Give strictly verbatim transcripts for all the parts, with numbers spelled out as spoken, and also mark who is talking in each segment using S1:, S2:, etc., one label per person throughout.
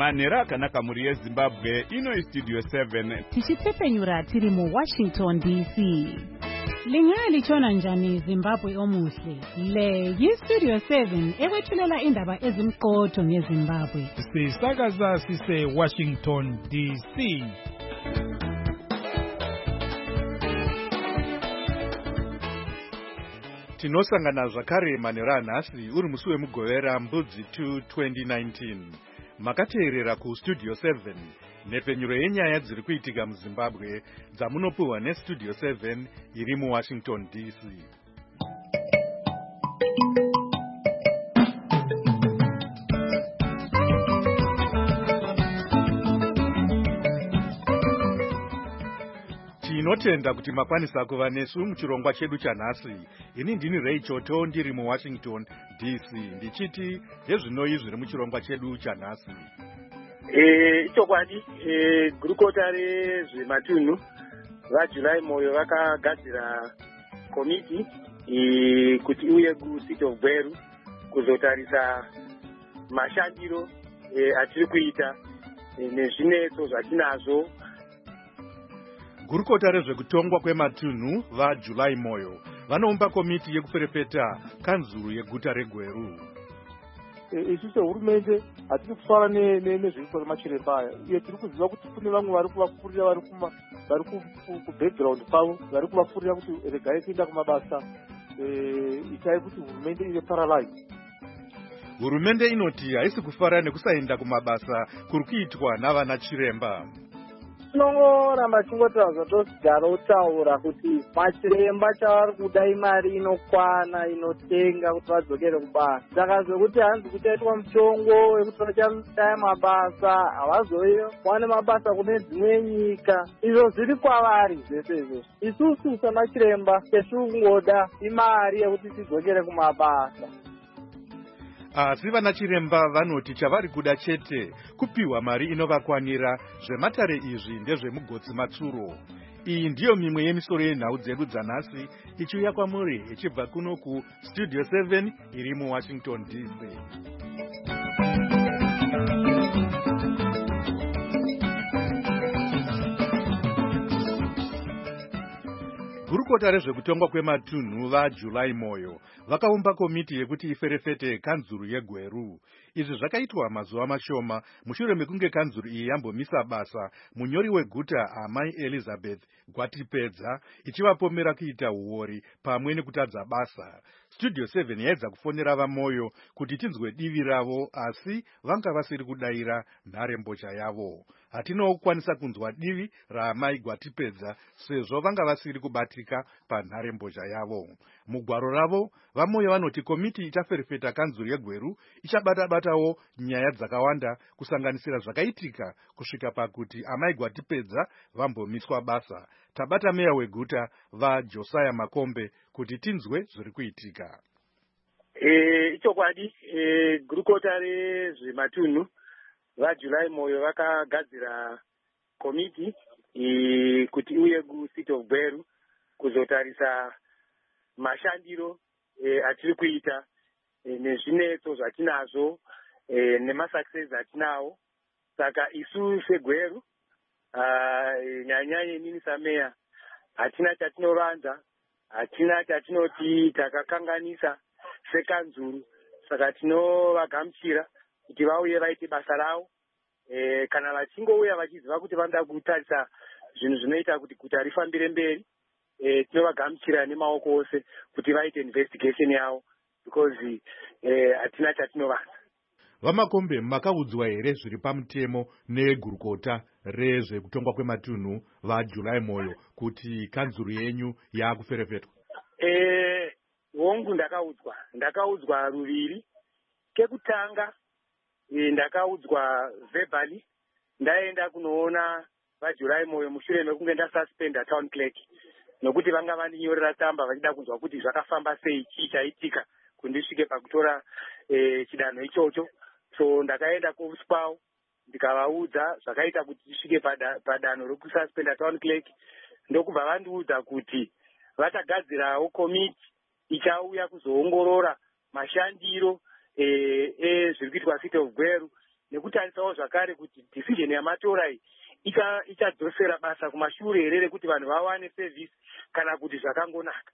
S1: Manhero akanaka muri yeZimbabwe, ino iStudio seven.
S2: Tichitsepenyura tiri mu Washington D C. Lingalitshona njani Zimbabwe omuhle? Le yiStudio seven ekwethulela indaba ezimqotho ngeZimbabwe.
S3: Sisakaza sise Washington D C.
S4: Tinosangana zvakare manhero anhasi uri musi wemugovera mbudzi two twenty nineteen. Makateerera kuStudio seven nepenyuro yenyaya dziri kuitika muZimbabwe dzamunopuhwa neStudio seven iri muWashington D C. Tinotenda kuti makwanisa kuva nesu muchirongwa chedu chanhasi. Ini ndini Ray Choto ndiri muWashington D C ndichiti ndezvinoi zviri muchirongwa chedu chanhasi.
S5: Eh chokwadi eh gurukota rezvematunhu vaJuly Moyo vakagadzira komiti eh kuti uye kuCity of Gweru kuzotarisa mashandiro eh atiri kuita eh, nezvinetso zvatinazvo.
S4: Gurukota rezvekutongwa kwematunhu vaJuly Moyo vanoumba komiti yekuferefeta kanzuru yeguta reGweru.
S6: Isusu hurumende hatiri kufara nezviripo zvemachiremba aya. Iye tiri kuziva kuti kune vamwe vari kuvafurira vari kuma vari kubackground kwavo vari kuvafurira kuti regai kuenda kumabasa. Itai kuti hurumende ive paralyzed.
S4: Hurumende inoti haisi kufara nekusaenda kumabasa kuri kuitwa navana chiremba.
S7: Tinongoramba tingotaura tosigara utaura kuti machiremba chavari kuda imari inokwana inotenga kuti vadzokere kubasa. Saka zvekuti hanzi kuchaitwa mutongo wekuti vachadai mabasa havazowane mabasa kune dzimwe nyika. Izvo zviri kwavari zvese izvozvo. Isusu samachiremba tetingoda imari yekuti tidzokere kumabasa.
S4: Asi vana chiremba vanoti chavari kuda chete kupiwa mari inovakwanira. Zvematare izvi ndezvemugotsi matsuro. Iyi ndiyo mimwe yemisoro yenhau dzedu dzanhasi ichiuya kwamuri ichibva kuno kuStudio seven iri muWashington D C. Gurukota rezvekutongwa kwematunhu vaJuly Moyo vakaumba komiti yekuti iferefete kanzuru yeGweru. Izvi zvakaitwa mazuva mashoma mushure mekunge kanzuru iyi yambomisa basa munyori weguta Amai Elizabeth Gwatipedza ichivapomera kuita uori pamwe nekutadza basa. Studio seven yaedza kufonera vaMoyo kuti tinzwe divi ravo, asi vanga vasiri kudaira nharembozha yavo. Hatino kukwanisa kunzwa divi raAmai Gwatipedza sezvo vanga vasiri kubatika panharembozha yavo. Mugwaro ravo vaMoyo vanoti komiti ichaferefeta kanzuru yeGweru ichabata-batawo nyaya dzakawanda kusanganisira zvakaitika kusvika pakuti Amai Gwatipedza vambomiswa basa. Tabata meya weguta vaJosiah Makombe kuti tinzwe zviri kuitika.
S5: Eh ichokwadi eh gurukota rezvematunhu vaJuly Moyo vakagadzira komiti eh kuti uye kuCity of Gweru kuzotarisa mashandiro eh atiri kuita eh, nezvinetso zvatinazvo eh, nemasuccess atinawo. Saka isu seGweru ah nyanyanye nini sameya hatina chatinoranza, hatina chatinoti takakanganisa sekanzuru. Saka tinovagamuchira kuti vauye vaite basa ravo. Eh kana vachingouya vachiziva kuti vanoda kutarisa zvinhu zvinoita kuti guta rifambire mberi, eh tinovagamuchira nemaoko ose kuti vaite investigation yavo, because eh hatina chatinovanza.
S4: Vamakombe, makaudzwa here zviri pamutemo negurukota rezvekutongwa kwematunhu vaJuly Moyo kuti kanzuru yenyu yakuferefetwa?
S5: Eh hongu ndakaudzwa, ndakaudzwa ruviri. Kekutanga e, ndakaudzwa verbally. Ndaenda kunoona vaJuly Moyo mushure mekunge ndasuspenda town clerk nokuti vanga vandinyorera tsamba vachida kunzwa kuti zvakafamba sei, chii chaitika kundisvike pakutora eh chidanho ichocho. So ndakaenda kuofisi kwavo ndikavaudza zvakaita kuti tisvike padanho rekususpenda town clerk. Ndokubva vandiudza kuti vachagadzirawo komiti ichauya kuzoongorora mashandiro ezviri kuitwa City of Gweru nekutarisawo zvakare kuti decision yamatora iyi ichadzosera basa kumashure here rekuti vanhu vawane service kana kuti zvakangonaka.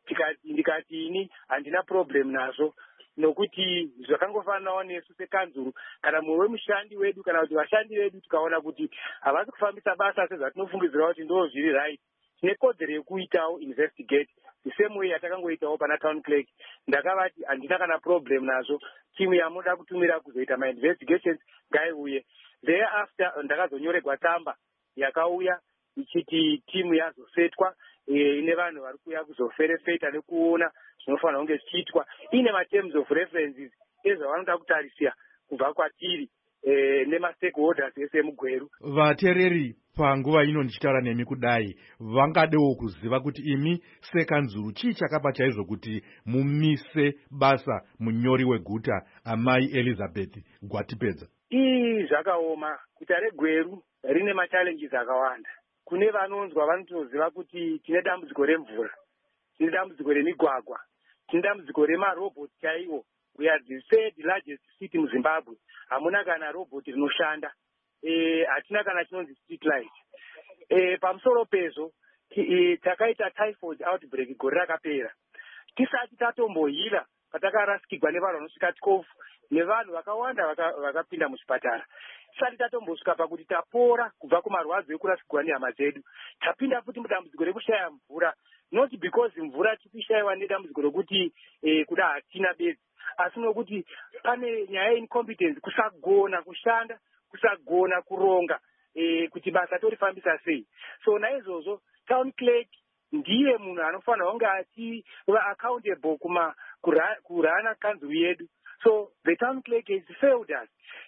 S5: Ndikati ini handina problem nazvo, nokuti zvakangofananawo nesu sekanzuru kana mumwe wemushandi wedu kana kuti vashandi vedu tikaona kuti havasi kufambisa basa sezvatinofungidzira kuti ndo zviri right, tine kodzero yekuitawo investigate the same way yatakangoitawo pana town clerk. Ndakavati handina kana problem nazvo, timu yamunoda kutumira kuzoita mainvestigations ngaiuye. Thereafter ndakazonyoregwa tsamba yakauya ichiti timu yazosetwa ine vanhu vari kuuya kuzoferefeta nekuona zvinofanira kunge zvichiitwa ine materms of references ezvavanoda kutarisira kubva kwatiri nemastakeholders ese emugweru.
S4: Vateereri panguva ino ndichitaura nemi kudai vangadewo kuziva kuti imi sekanzuru chii chakapa chaizvo kuti mumise basa munyori weguta amai Elizabeth Gwatipedza?
S5: Ii zvakaoma. Guta regweru rine machallenges akawanda. Kune vanonzwa vanotoziva kuti tine dambudziko remvura, tine dambudziko remigwagwa, tine dambudziko remarobot chaiwo. We are the third largest city muZimbabwe. Hamuna kana robot rinoshanda. Eh, hatina kana chinonzi street light. Eh, pamusoro pezvo e, takaita typhoid outbreak gore rakapera. Tisati tatombohira patakarasikirwa nevanhu vanosvika twelve nevanhu vakawanda vakapinda muchipatara. Tisati tatombosvika pakuti tapora kubva kumarwadzo ekurasikirwa nehama dzedu. Tapinda futi mudambudziko rekushaya mvura. Not because mvura tikushayiwa nedambudziko rokuti eh, kuda hatina bedzi, asi nokuti pane nyaya incompetence, kusagona kushanda, kusagona kuronga eh, kuti basa torifambisa sei. So naizvozvo town clerk ndiye munhu anofanira kunge achiva accountable kuma kurana kanzuru yedu. So the town clerk has failed us.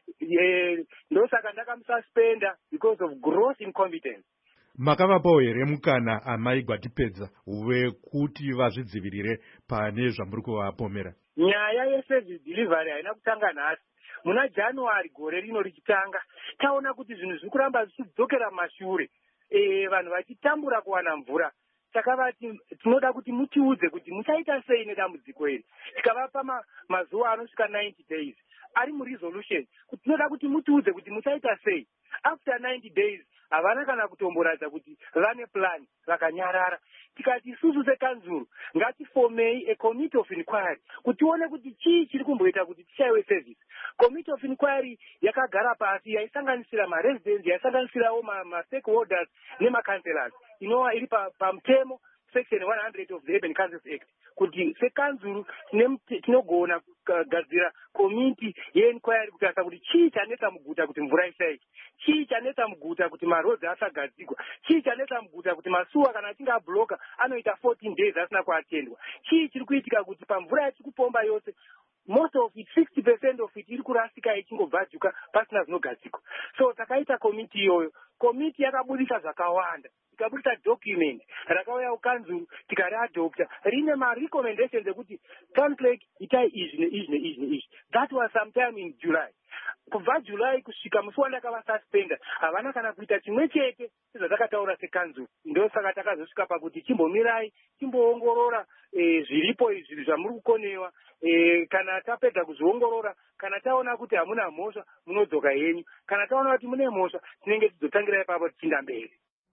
S5: Eh, ndosaka ndakamususpenda because of gross incompetence.
S4: Makavapawo here mukana amai Gwatipedza wekuti vazvidzivirire pane zvamuri kuvapomera?
S5: Nyaya yeservice delivery haina kutanga nhasi. Muna January gore rino richitanga taona kuti zvinhu zviri kuramba zvichidzokera mashure, e, vanhu vachitambura kuwana mvura. Takavati tinoda kuti mutiudze kuti muchaita sei nedambudziko iri. Tikavapa ma, mazuva anosvika ninety days ari muresolution kuti tinoda kuti mutiudze kuti muchaita sei. After ninety days havana kana kutomboradza kuti vane plan, vakanyarara. Tikati isusu sekanzuru ngatifomei a committee of inquiry kuti tione kuti chii chiri kumboita kuti tishayiwe service. Committee of inquiry yakagara pasi yaisanganisira maresidents, yaisanganisirawo mastakeholders nemacancelors, inova iri pamutemo section one hundred of the Urban Councils Act kuti sekanzuru tinogona kugadzira komiti yeinquiry kutarisa kuti chii chanetsa muguta kuti mvura ishaike, chii chanetsa muguta kuti marodzi asagadzikwa, chii chanetsa muguta kuti masuwa kana achinge abloka anoita fourteen days asina kuatendwa, chii chiri kuitika kuti pamvura yachiri kupomba yose most of it, sixty percent of it iri kurasika ichingobvajuka pasina zvinogadzikwa. So takaita komiti iyoyo. Komiti yakabudisa zvakawanda, ikabudisa document rakauya kukanzuru tikariadopta rine marecommendations ekuti town clerk itai izvi neizvi neizvi neizvi. That was sometime in July. Kubva July kusvika musi wandakavasuspenda havana kana kuita chimwe chete sezvatakataura sekanzuru. Ndosaka takazosvika pakuti chimbomirai chimboongorora e, zviripo izvi zvamuri kukonewa. E, kana tapedza kuzviongorora, kana taona kuti hamuna mhosva munodzoka henyu, kana taona kuti mune mhosva tinenge tizotangira ipapo tichinda mberi.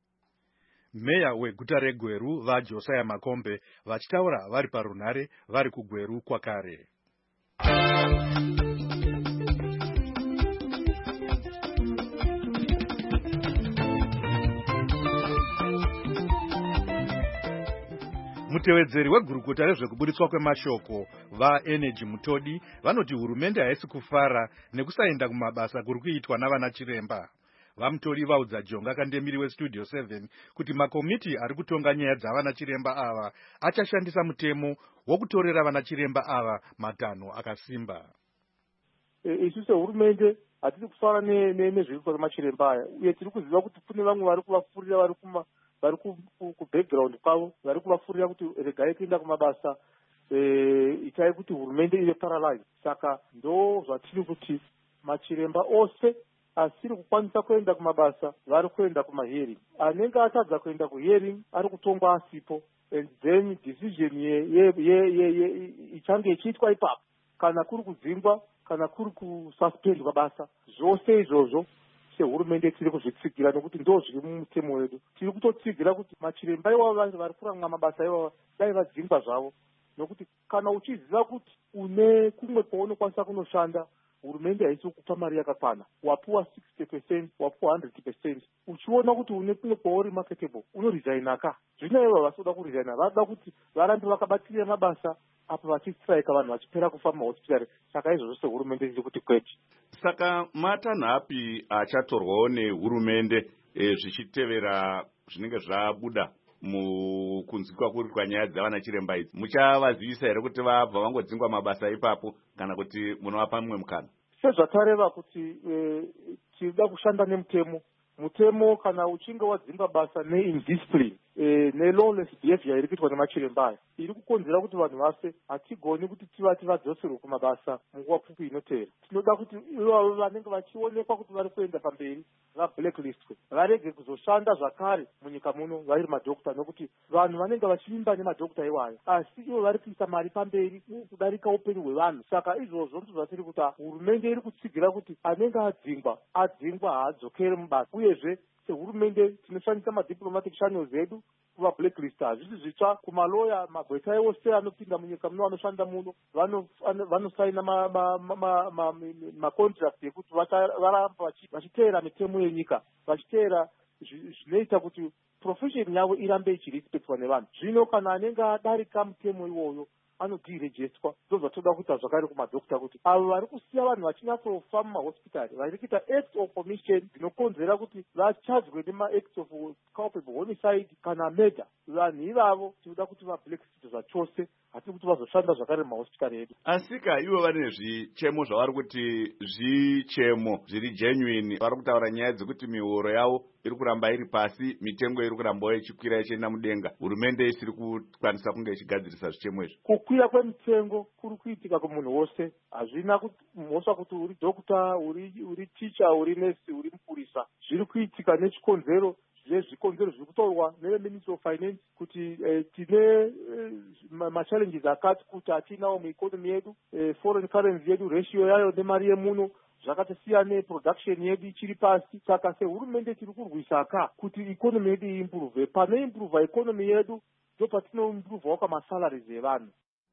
S4: Meya weguta reGweru vaJosiah Makombe vachitaura vari parunhare vari kuGweru kwakare. Mutevedzeri wegurukota rezvekubuditswa kwemashoko vaEnergy Mutodi vanoti hurumende haisi kufara nekusaenda kumabasa kuri kuitwa navana chiremba. Vamutodi vaudza Jonga Kandemiri weStudio seven kuti makomiti ari kutonga nyaya dzavana chiremba ava achashandisa mutemo wokutorera vana chiremba ava matanho akasimba.
S6: Isu sehurumende hatisi kufara nezviripo zvemachiremba aya, uye tiri kuziva kuti kune vamwe vari kuvafurira vari kuma vari kubackground kwavo, vari kuvafurira kuti regai kuenda kumabasa, itai kuti hurumende ive paralyzed. Saka ndo zvatiri kuti machiremba ose asiri kukwanisa kuenda kumabasa vari kuenda kumahearing. Anenge atadza kuenda kuhearing ari kutongwa asipo, and then decision ichange ichiitwa ipapo. kana kuri kudzingwa kana kuri kususpendwa basa, zvose izvozvo sehurumende tiri kuzvitsigira nekuti ndo zviri mumutemo wedu. Tiri kutotsigira kuti machiremba ivavo vari kuramwa mabasa ivavo dai vadzingwa zvavo, nokuti kana uchiziva kuti une kumwe kwaunokwanisa kunoshanda, hurumende haisi kukupa mari yakakwana, wapuwa sixty percent, wapuwa one hundred percent, uchiona kuti une kumwe kwauri marketable, unoresigna ka. Zvino ivo vasoda kuresigna, vada kuti varambe vakabatirira mabasa apa vachistrika vanhu vachipera kufa mumahospitari. Saka izvozvo sehurumende tiri kuti kwete.
S1: Saka matanhapi achatorwawo nehurumende e, zvichitevera zvinenge zvabuda mukunzwikwa kuri kwanyaya dzavana chiremba idzi, muchavazivisa here kuti vabva vangodzingwa mabasa ipapo kana kuti munovapa mumwe mukana?
S6: Sezvatareva kuti e, tinoda kushanda nemutemo. Mutemo kana uchinge wadzingwa basa neindiscipline e, nelawless behavior iri kuitwa nemachiremba aya iri kukonzera kuti vanhu vafe, hatigoni kuti tivati vadzoserwe kumabasa munguva pfupi inotevera. Tinoda kuti ivavo vanenge vachionekwa kuti vari kuenda pamberi vablacklistwe, varege kuzoshanda zvakare munyika muno vari madhokota, nokuti vanhu vanenge vachivimba nemadhokota iwayo, asi ivo vari kuisa mari pamberi kudarika upenyu hwevanhu. Saka izvozvo ndizvo zvatiri kuti hurumende iri kutsigira kuti anenge adzingwa adzingwa haadzokere mubasa. Uyezve sehurumende tinoshandisa madiplomatic channels edu kuva blacklist. Hazvisi zvitsva kumaloya magweta ose anopinda munyika muno anoshanda muno vanosaina macontract ekuti varamba vachiteera mitemo yenyika, vachiteera zvinoita kuti profession yavo irambe ichirespectwa nevanhu. Zvino kana anenge adarika mutemo iwoyo anodirejestwa. Ndozvatoda kuita zvakare kumadhokota kuti avo vari kusiya vanhu vachinatsofa mumahospitari vari kuita acts of commission dzinokonzera kuti vachadzwe nema-acts of culpable homicide kana murder, vanhu ivavo tinoda kuti vablacklist zvachose, hatiri kuti vazoshanda zvakare mumahospitari edu.
S1: Asika ivo vane zvichemo zvavari kuti zvichemo zviri genuine, vari kutaura nyaya dzekuti mihoro yavo iri kuramba iri pasi, mitengo iri kurambawo ichikwira ichienda mudenga, hurumende isiri kukwanisa kunge ichigadzirisa zvichemo izvi.
S6: Kukwira kwemitengo kuri kuitika kumunhu wose, hazvina mhosva kuti uri dhokota, uri uri ticha, uri nesi, uri mupurisa. Zviri kuitika nechikonzero zvezvikonzero zviri kutorwa neveministry of finance kuti eh, tine eh, machallenges akati kuti hatinawo muikonomi yedu, eh, foreign currency yedu ratio yayo nemari yemuno zvakatosiyana neproduction yedu ichiri pasi. Saka sehurumende tiri kurwisa ka kuti ikonomi yedu iimprove. Pane improve ikonomi yedu ndopatinoimprovewo kwamasalaries evanhu.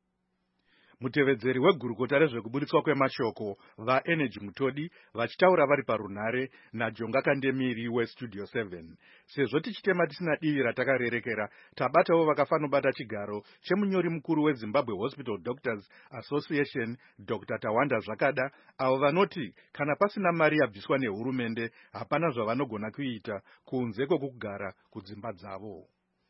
S4: Mutevedzeri wegurukota rezvekubudiswa kwemashoko vaenergy Mutodi vachitaura vari parunhare naJonga Kandemiri weStudio seven. Sezvo tichitema tisina divi ratakarerekera, tabatawo vakafanobata chigaro chemunyori mukuru weZimbabwe Hospital Doctors Association Doctor Tawanda Zvakada, avo vanoti kana pasina mari yabviswa nehurumende hapana zvavanogona kuita kunze kwekugara kudzimba dzavo.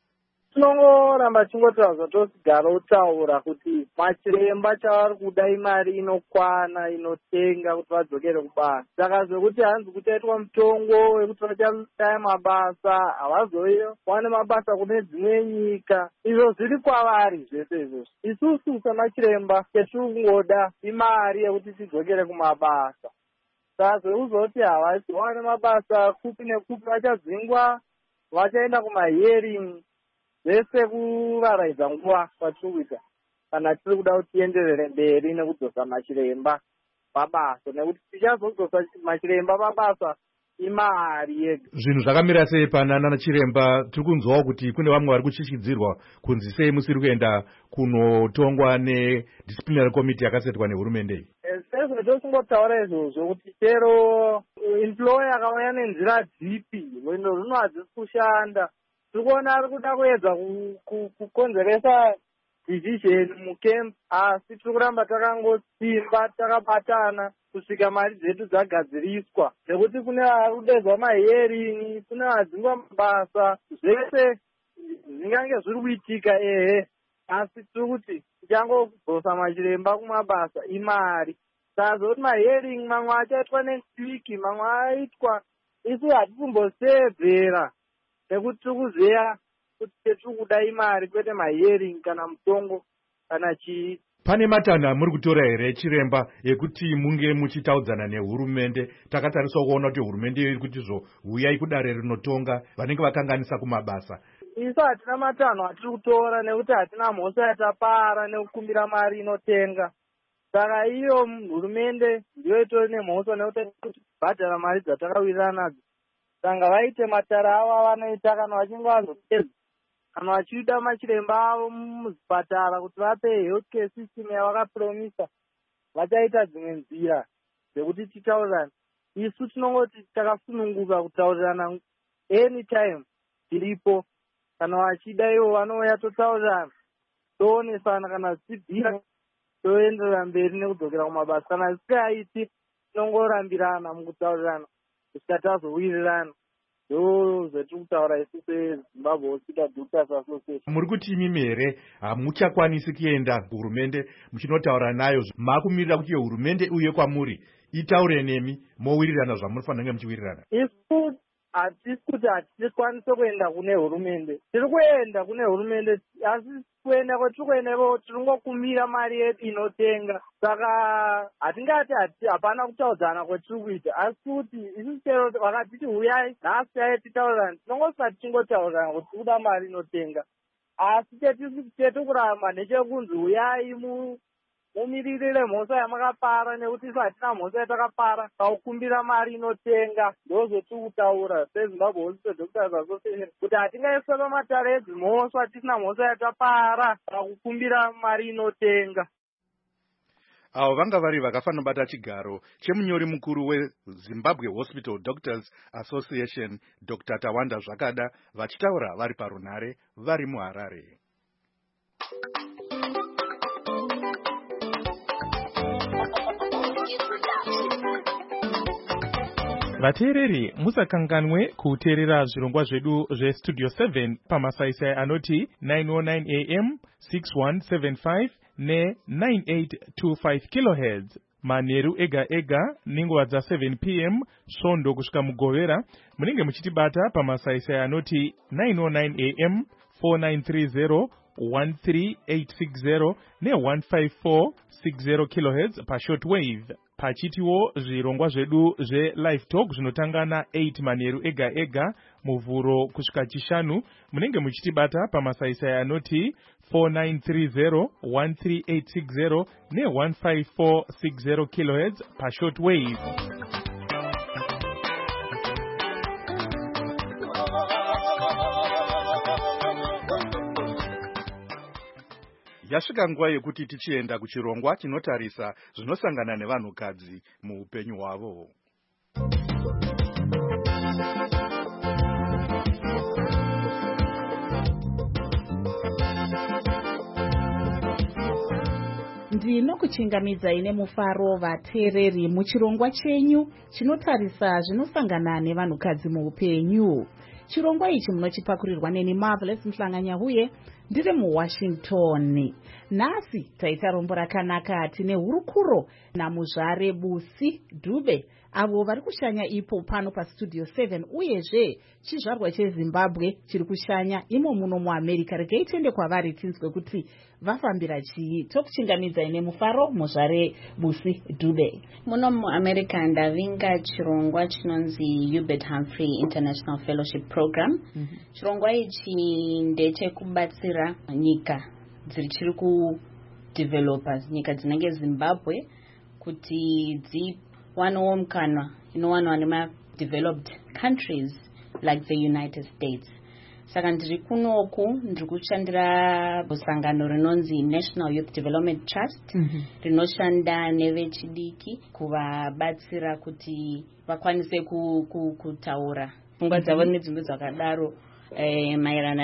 S7: Tinongoramba tingotaura tosigara utaura kuti machiremba chavari kuda imari inokwana inotenga kuti vadzokere kubasa. Saka zvekuti hanzi kuchaitwa mutongo wekuti vachashaya mabasa, havazowane mabasa kune dzimwe nyika. Izvo zviri kwavari zvese izvozvo. Isusu semachiremba ketiri kungoda imari yekuti tidzokere kumabasa. Saka zvekuzoti havazowane mabasa kupi nekupi, vachadzingwa, vachaenda kumahearing, zvese kuvaraidza nguva kwatiri kuita kana tiri kuda kuti tienderere mberi nekudzosa machiremba pabasa, nekuti tichazodzosa machiremba pabasa imari yega.
S4: Zvinhu zvakamira sei panana chiremba? Tiri kunzwawo kuti kune vamwe vari kuchichidzirwa kunzi sei musiri kuenda kunotongwa nedisciplinary committee yakasetwa nehurumende iyi.
S7: Sezvo tosingotaura izvozvo kuti chero employer akauya nenzira dzipi rwendo runo hadzisi kushanda. Tiri kuona ari kuda kuedza kukonzeresa division mukemp, asi tiri kuramba takangosimba takabatana kusvika mari dzedu dzagadziriswa, nekuti kune vari kudedzwa mahearing, kune vadzingwa mabasa, zvese zvingange zviri kuitika ehe, asi tiri kuti tichangodzosa machiremba kumabasa imari. Saka zvokuti mahearing mamwe achaitwa next week, mamwe aitwa, isu hatisi kumbosevhera nekuti tiri kuziva kuti tiri kuda imari kwete mahearing kana mutongo kana chii.
S4: Pane matanho amuri kutora here chiremba ekuti munge muchitaudzana nehurumende? Takatarisa kuona kuti hurumende iri kuti zvo huyai kudare rinotonga vanenge vakanganisa kumabasa.
S7: Isu hatina matanho atiri kutora nekuti hatina mhosva yatapara nekukumbira mari inotenga. saka iyo hurumende ndiyo itori nemhosva nekuti bhadhara mari dzatakawirirana nadzo. Saka vaite matara avo avanoita kana vachinge vazopedza, kana vachida machiremba avo muzvipatara kuti vape health care system yavakapromisa, vachaita dzimwe nzira dzekuti titaurirane. Isu tinongoti takasununguka kutaurirana anytime tiripo. Kana vachida ivo vanouya totaurirana, toonesana, kana zvichibvira toenderera mberi nekudzokera kumabasa. Kana zvisingaiti tinongorambirana mukutaurirana kusvika tazowirirana. Ndo zvetiri kutaura isu seZimbabwe Hospital Doctors Association.
S4: Muri kuti imi here hamuchakwanisi kuenda hurumende muchinotaura nayo, makumirira kuti hurumende uye kwamuri itaure nemi mowirirana zvamunofanira muchiwirirana?
S7: Isu hatisi kuti hatikwanise kuenda kune hurumende, tiri kuenda kune hurumende, asi kuenda kwetiri kuendevo tiringokumira mari yedu inotenga. Saka hatingati hapana kutaudzana kwetiri kuita, asi kuti isusu chero vakatiti huyai nhasi chaiye titaurirana, tinongosati tingotaurirana kuti tikuda mari inotenga. Asi chetisi chete kuramba nechekunzi huyai mumiririre mhosva yamakapara, nekuti isu hatina mhosva yatakapara, pakukumbira mari inotenga. Ndozvetiri kutaura seZimbabwe Hospital Doctors Association kuti hatingaiswe pamatare edzimhosva tisina mhosva yatapara, pakukumbira mari inotenga.
S4: Avo vanga vari vakafanobata chigaro chemunyori mukuru weZimbabwe Hospital Doctors Association Doctor Tawanda Zvakada, vachitaura vari parunhare vari muHarare.
S3: Vateereri, musakanganwe kuteerera zvirongwa zvedu zvestudio seven pamasaisai anoti nine oh nine A M, six one seven five ne nine eight two five kilohertz. Manheru ega ega ninguva dza seven P M svondo kusvika mugovera munenge muchitibata pamasaisai anoti nine oh nine A M, four nine three zero one three eight six zero ne one five four six zero kilohertz pashort wave. Pachitiwo zvirongwa zvedu zve-live talk zvinotanga na eight manheru ega ega muvhuro kusvika chishanu munenge muchitibata pamasaisai anoti four nine three zero one three eight six zero ne one five four six zero kilohertz pashort wave.
S4: Yasvika nguva yekuti tichienda kuchirongwa chinotarisa zvinosangana nevanhukadzi muupenyu hwavo.
S2: Ndinokuchingamidzai nemufaro vateereri muchirongwa chenyu chinotarisa zvinosangana nevanhukadzi muupenyu. Chirongwa ichi munochipakurirwa neni Marvelous Mhlanganyahuye ndiri muWashington. Nhasi taita rombo rakanaka tine hurukuro naMuzvare Busi Dube, avo vari kushanya ipo pano pastudio seven, uyezve chizvarwa cheZimbabwe chiri kushanya imo muno muAmerica. Regai tiende kwavari tinzwe kuti vafambira chii. Tokuchingamidzai nemufaro Muzvare Busi Dube.
S8: Muno muAmerica ndavinga chirongwa chinonzi Hubert Humphrey International Fellowship Program. Mm-hmm. Chirongwa ichi ndechekubatsira nyika dziri chiri kudevelopa, nyika dzinenge Zimbabwe, kuti dziwanewo mukana inowanwa nemadeveloped countries like the United States. Saka ndiri kunoku ndiri kushandira busangano rinonzi National Youth Development Trust. Mm-hmm. Rinoshanda nevechidiki kuvabatsira kuti vakwanise kutaura pfungwa dzavo nedzimwe dzakadaro eh, maerana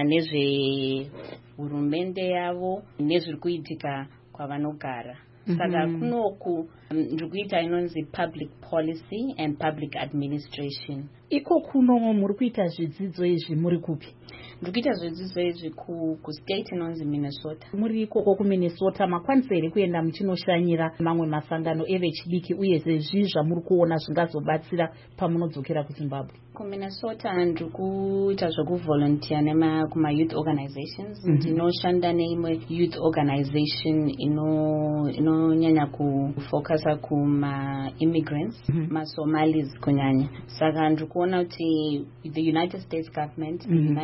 S8: nezvehurumende yavo nezviri kuitika kwavanogara. Saka mm-hmm. kunoku ndiri kuita inonzi public policy and public administration.
S2: Iko kuno muri kuita zvidzidzo izvi muri kupi?
S8: Ndiri kuita zvidzidzo izvi kustate inonzi Minnesota.
S2: Muri ikoko kuMinnesota makwanisa here kuenda muchinoshanyira mamwe masangano evechidiki, uye zvezvi zvamuri kuona zvingazobatsira pamunodzokera kuZimbabwe?
S8: KuMinnesota ndiri kuita zvokuvolunteer nema kuma youth organizations. Mm-hmm. Ndinoshanda neimwe youth organization ino inonyanya kufocusa kuma immigrants, mm-hmm. maSomalis kunyanya. Saka ndiri kuona kuti the United States government, mm-hmm. the United States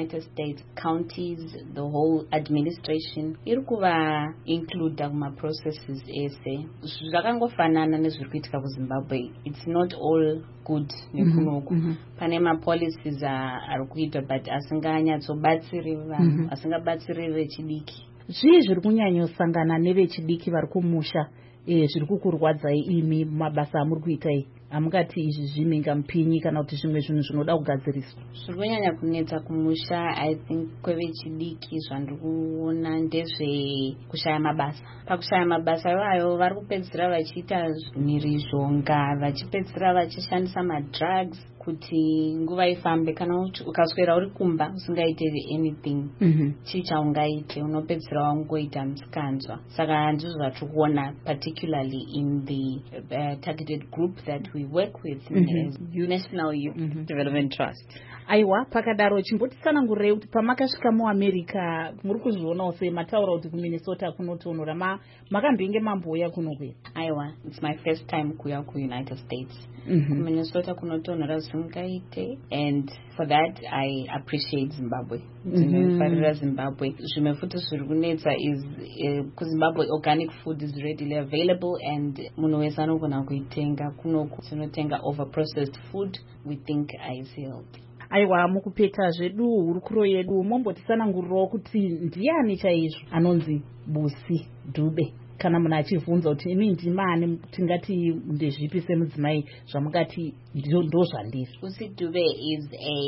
S8: States, counties, the whole administration iri kuva include kuma processes ese. Zvakangofanana nezviri kuitika kuZimbabwe. It's not all good nekunoku. Mm-hmm. Pane ma policies ari kuitwa but asinganyatsobatsiri vanhu, asingabatsiri vechidiki.
S2: Zvii zviri kunyanyosangana nevechidiki vari kumusha eh zviri kukurwadzai imi mabasa amuri kuitai? Amungati izvi zviminga mupinyi kana kuti zvimwe zvinhu zvinoda kugadziriswa?
S8: Zviri kunyanya kunetsa kumusha I think kwevechidiki zvandiri kuona ndezve kushaya mabasa. Pakushaya mabasa iwayo vari kupedzisira vachiita mhirizhonga, vachipedzisira vachishandisa madrugs kuti nguva ifambe. Kana ukaswera uri kumba usingaite anything, mm-hmm. chii chaungaite? Unopedzisira wangoita musikanzwa. Saka ndizvo zvatiri kuona particularly in the uh, targeted group that we work with, mm-hmm. as National Youth mm-hmm. Development Trust.
S2: Aiwa, pakadaro chimbotisanangurei kuti pamakasvika muAmerica muri kuzvionawo sei? Mataura kuti kuMinnesota kunotonhora, ma makambenge mamboya kunokwera?
S8: Aiwa, it's my first time kuya kuUnited States.
S2: Mm-hmm.
S8: Minnesota kunotonhora zvingaite, and for that I appreciate Zimbabwe. Ndinofarira mm-hmm. Zimbabwe. Zvimwe futi zviri kunetsa is uh, kuZimbabwe organic food is readily available and munhu wese anogona kuitenga. Kunoku tinotenga over processed food, we think aisealed.
S2: Aiwa, mukupeta zvedu hurukuro yedu mombotisanangurirawo kuti ndiani chaizvo anonzi Busi Dube? Kana munhu achivhunza kuti imi ndimani, tingati ndezvipi semudzimai zvamungati ndo zvandiri?
S8: Busi Dube is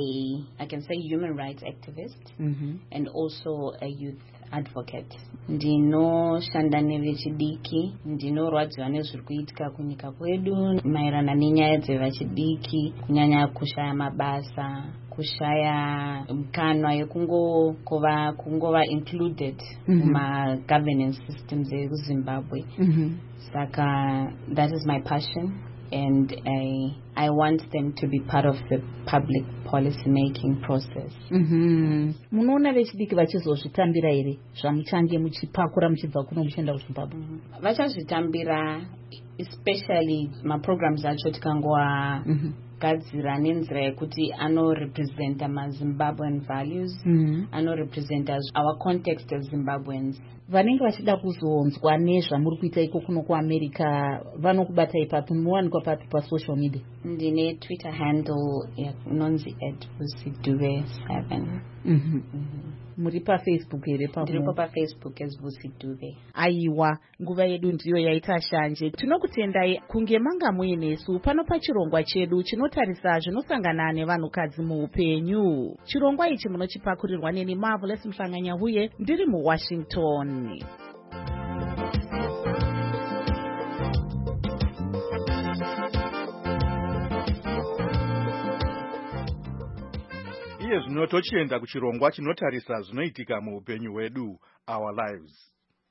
S8: a, I can say, human rights activist, mm-hmm. and also a youth advocate. Ndinoshanda nevechidiki, ndinorwadziwa nezviri kuitika kunyika kwedu maererano nenyaya dzevechidiki, kunyanya kushaya mabasa, kushaya mkanwa yekungova kungova included muma mm-hmm. governance systems eZimbabwe. Mm-hmm. Saka that is my passion, and I I want them to be part of the public policy making process.
S2: Mhm. Munoona vechidiki vachizozvitambira here zvamuchange muchipakura muchibva kuno muchienda kuZimbabwe?
S8: Mm-hmm. Vachazvitambira, especially ma programs acho tikangova mm-hmm. gadzira nenzira yekuti ano represent ma Zimbabwean values, mm-hmm. ano represent our context as Zimbabweans.
S2: Vanenge vachida kuzonzwa nezvamuri kuita iko kuno kuAmerica vanokubata ipapo, muwanikwa papi pa social media?
S8: Ndine Twitter handle inonzi at busi dube seven.
S2: Mhm. Mm muri pa Facebook here pa?
S8: Ndiri pa Facebook as Busi Dube.
S2: Aiwa, nguva yedu ndiyo yaita shanje. Tinokutendai kunge manga muinesu pano pachirongwa chedu chinotarisa zvinosangana nevanhukadzi muupenyu. Chirongwa ichi munochipakurirwa neni Marvelous Mhlanganya-Huye, ndiri muWashington.
S4: Iye zvino tochienda kuchirongwa chinotarisa zvinoitika muupenyu hwedu, our lives.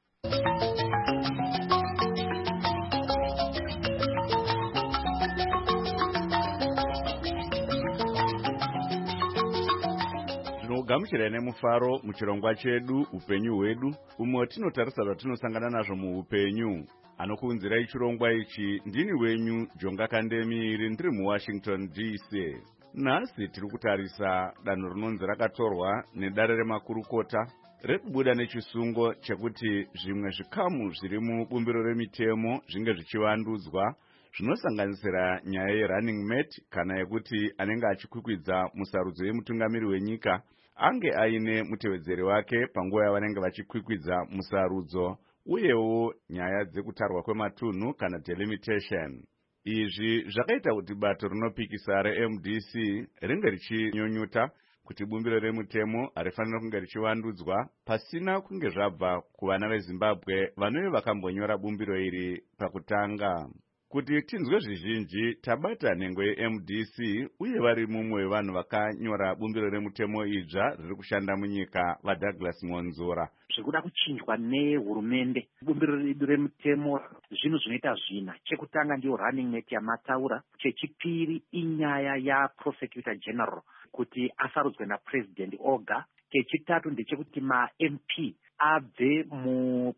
S1: Tinogamuchira nemufaro muchirongwa chedu upenyu hwedu, umwe tinotarisa zvatinosangana nazvo muupenyu. Anokuunzirai chirongwa ichi ndini wenyu Jonga Kandemiri, ndiri muWashington D C. Nhasi tiri kutarisa danho rinonzi rakatorwa nedare remakurukota rekubuda nechisungo chekuti zvimwe zvikamu zviri mubumbiro remitemo zvinge zvichivandudzwa, zvinosanganisira nyaya yerunning mate kana yekuti anenge achikwikwidza musarudzo yemutungamiri wenyika ange aine mutevedzeri wake panguva yavanenge vachikwikwidza musarudzo, uyewo nyaya dzekutarwa kwematunhu kana delimitation. Izvi zvakaita kuti bato rinopikisa reM D C ringe richinyonyuta kuti bumbiro remutemo harifanira kunge richivandudzwa pasina kunge zvabva kuvana veZimbabwe vanove vakambonyora bumbiro iri pakutanga. Kuti tinzwe zvizhinji, tabata nhengo yeM D C uye vari mumwe wevanhu vakanyora bumbiro remutemo idzva riri kushanda munyika, vaDouglas Monzura.
S9: Zvikuda kuchinjwa nehurumende bumbiro redu remutemo zvinhu zvinoita zvina. Chekutanga ndiyo running mate yamataura, chechipiri inyaya yaProsecutor General kuti asarudzwe naPresident oga, chechitatu ndechekuti ma-M P abve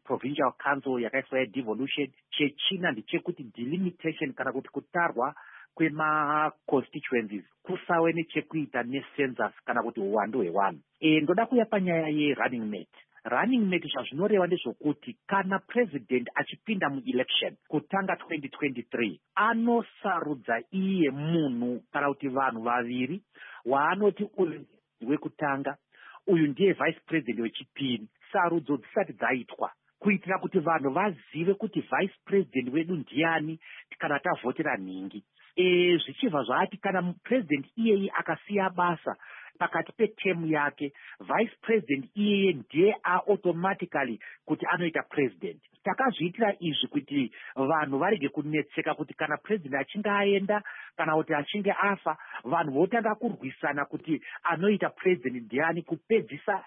S9: muProvincial Council yakaiswa yadevolution, chechina ndechekuti delimitation kana kuti kutarwa kwema-constituencies kusave nechekuita necensus kana kuti uwandu hwevanhu. E, ndoda kuya panyaya yerunning mate. Running mate zvazvinoreva ndezvokuti kana president achipinda muelection kutanga twenty twenty-three anosarudza iye munhu kana kuti vanhu vaviri waanoti uyu wekutanga uyu ndiye vice president wechipiri, sarudzo dzisati dzaitwa kuitira kuti vanhu vazive kuti vice president wedu ndiani kana tavhotera nhingi. E, zvichibva zvaati kana president iyeye akasiya basa pakati petemu yake, vice president iyeye ndiye automatically kuti anoita president. Takazviitira izvi kuti vanhu varege kunetseka kuti kana president achinge aenda kana kuti achinge afa vanhu votanga kurwisana kuti anoita president ndiani kupedzisa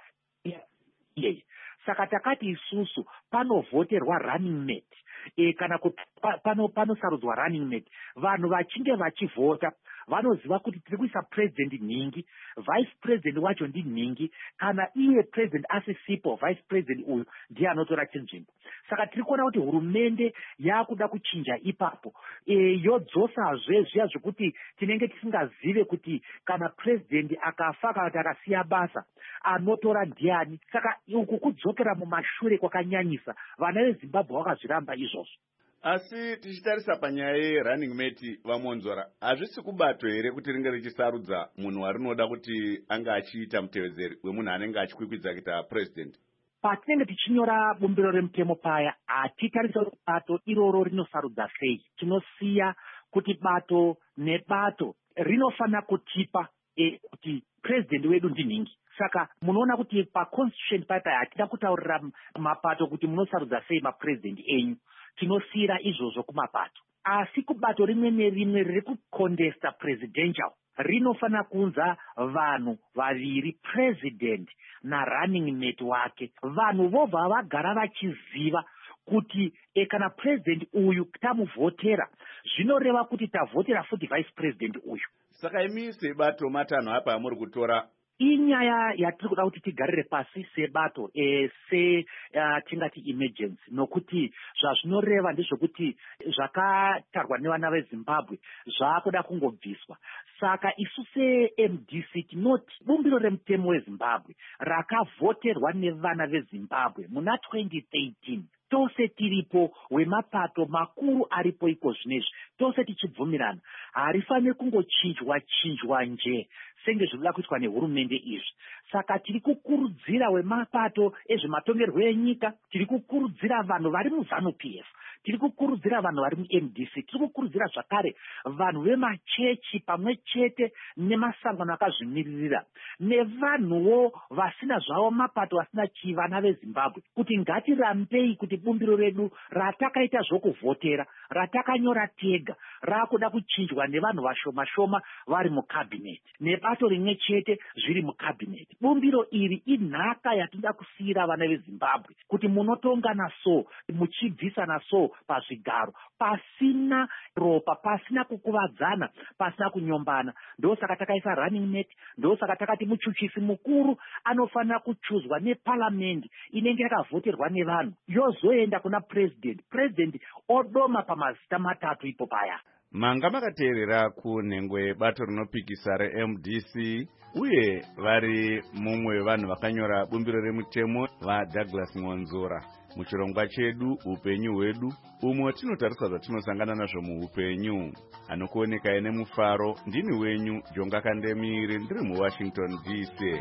S9: iyeye. Saka takati isusu panovhoterwa running mate. E, kana kuti pano panosarudzwa running mate, vanhu vachinge vachivhota vanoziva kuti tiri kuisa president nhingi, vice president wacho ndi nhingi, kana iye president asisipo vice president uyu ndiye anotora chinzvimbo. Saka tiri kuona kuti hurumende yakuda kuchinja ipapo, e, yodzosazve zviya zvekuti tinenge tisingazive kuti kana president akafa kana kuti akasiya basa anotora ndiani. Saka uku kudzokera mumashure kwakanyanyisa. Vana veZimbabwe vakazviramba izvozvo.
S1: Asi tichitarisa panyaya yerunning mate vamonzora, hazvisi kubato here kuti ringe richisarudza munhu warinoda kuti anga achiita mutevedzeri wemunhu anenge achikwikwidza kuita president?
S9: Patinenge tichinyora bumbiro remutemo paya hatitarisa kuti bato iroro rinosarudza sei. Tinosiya kuti bato nebato rinofanira kutipa e, kuti president wedu ndinhingi. Saka munoona kuti paconstitution paya hatida kutaurira mapato kuti munosarudza sei mapresident enyu. Tinosiyira izvozvo kumapato. Asi kubato rimwe nerimwe riri kukondesta presidential rinofanira kunza vanhu vaviri, president na running mate wake. Vanhu vobva vagara vachiziva kuti e, kana president uyu tamuvhotera zvinoreva kuti tavhotera futi vice president uyu.
S1: Saka imi sebato matanho apa amuri kutora
S9: inyaya yatiri kuda kuti tigarire pasi sebato e, se uh, tingati emergency, nokuti zvazvinoreva ndezvokuti zvakatarwa nevana veZimbabwe zvakuda kungobviswa. Saka isu se-M D C tinoti bumbiro remutemo weZimbabwe rakavhoterwa nevana veZimbabwe muna twenty thirteen tose tiripo wemapato makuru aripo iko zvinezvi tose tichibvumirana harifaniri kungochinjwa chinjwa nje senge zvinoda kuitwa nehurumende izvi. Saka tiri kukurudzira wemapato ezvematongerwo enyika, tiri kukurudzira vanhu vari muZanu P F, tiri kukurudzira vanhu vari mu-M D C, tiri kukurudzira zvakare vanhu vemachechi pamwe chete nemasangano akazvimiririra nevanhuwo vasina zvavo mapato vasina chivana veZimbabwe kuti ngatirambei kuti bumbiro redu ratakaita zvokuvhotera ratakanyora tega rakuda kuchinjwa nevanhu vashoma shoma vari mukabineti nebato rimwe chete zviri mukabineti. Bumbiro iri inhaka yatinoda kusiyira vana veZimbabwe kuti munotongana so muchibvisana so pazvigaro pasina ropa, pasina kukuvadzana, pasina kunyombana. Ndosaka takaisa running mate, ndosaka takati muchuchisi mukuru anofanira kuchuzwa neparliament inenge yakavhoterwa nevanhu yozoenda kuna president, president odoma pamazita matatu ipo paya.
S1: Manga makateerera kunhengwe bato rinopikisa re-M D C uye vari mumwe vanhu vakanyora bumbiro remutemo vaDouglas Ngonzora muchirongwa chedu upenyu hwedu umwe tinotarisa zvatinosangana nazvo muupenyu. Anokuonekai nemufaro ndini wenyu Jonga Kandemire ndiri muWashington D C.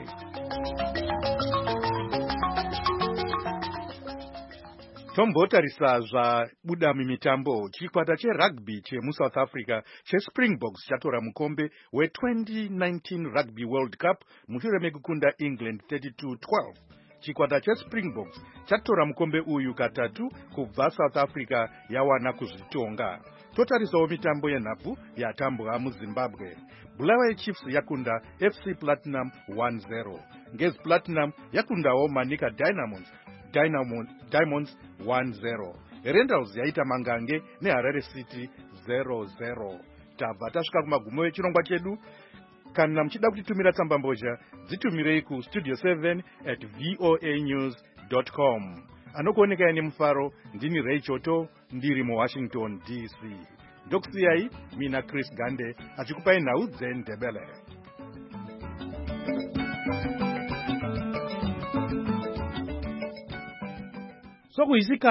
S4: Tombotarisa zvabuda mumitambo. Chikwata cherugby chemuSouth Africa cheSpringboks chatora mukombe we-twenty nineteen Rugby World Cup mushure mekukunda England thirty-two twelve. Chikwata cheSpringboks chatora mukombe uyu katatu kubva South Africa yawana kuzvitonga. Totarisawo mitambo yenhabvu yatambwa muZimbabwe. Bulawayo Chiefs yakunda F C Platinum one zero. Ngezi Platinum yakundawo Manika Dynamos Dynamo, Diamonds one zero. Rendals yaita Mangange neHarare City zero zero. Tabva tasvika kumagumo echirongwa chedu. Kana muchida kutitumira tsamba mbozha dzitumirei ku studio seven at voa news dot com. Anokuonekai nemufaro ndini Ray Choto ndiri muWashington D C. ndokusiyai mina Chris Gande achikupai nhau dzeNdebele.
S3: Sokuisika